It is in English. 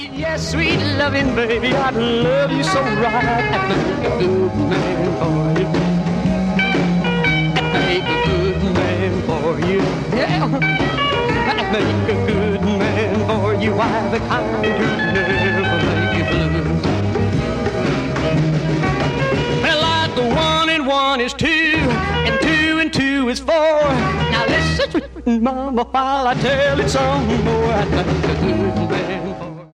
Yes, sweet loving baby, I'd love you so right. I'd make a good man for you. I'd make a good man for you. Yeah. I'd make a good man for you. I'm the kind who never make you blue. Well, like the 1 and 1 is 2, and 2 and 2 is 4. Now listen, mama, while I tell it some more. I'd make a good man.